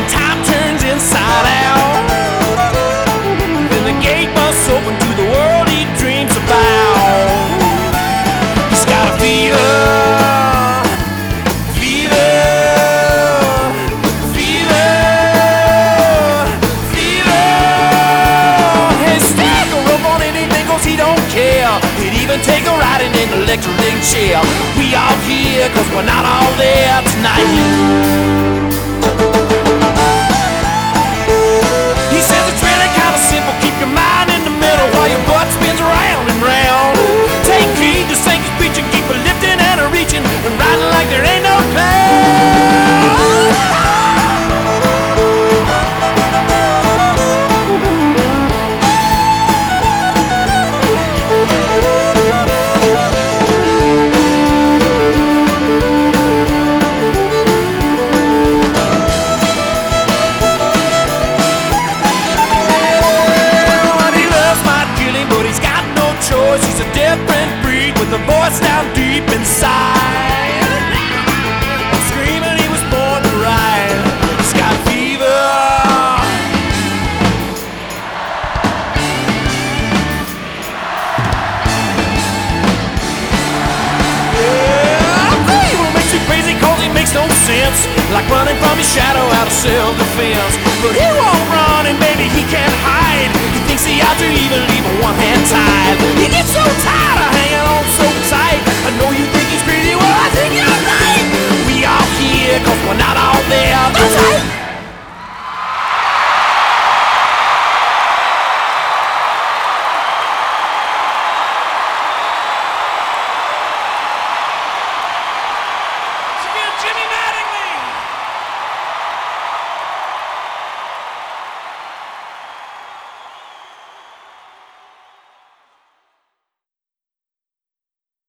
time turns inside out. Then the gate must open to the world he dreams about. He's got a fever, fever, fever, fever. He'll stack a rope on anything 'cause he don't care. He'd even take a ride in an electric chair. We all here 'cause we're not all there tonight. He says it's really kind of simple. Keep your mind in the middle while your butt spins round and round. Take heed to Satan's preaching. Keep a lifting and a reaching and riding like there ain't no cloud. He's a different breed with a voice down deep inside. I'm screaming he was born to ride. He's got fever. Yeah, fever makes you crazy 'cause he makes no sense. Like running from his shadow out of self-defense. But he won't run and baby he can't hide. He thinks he ought to even leave a one hand tied. He gets so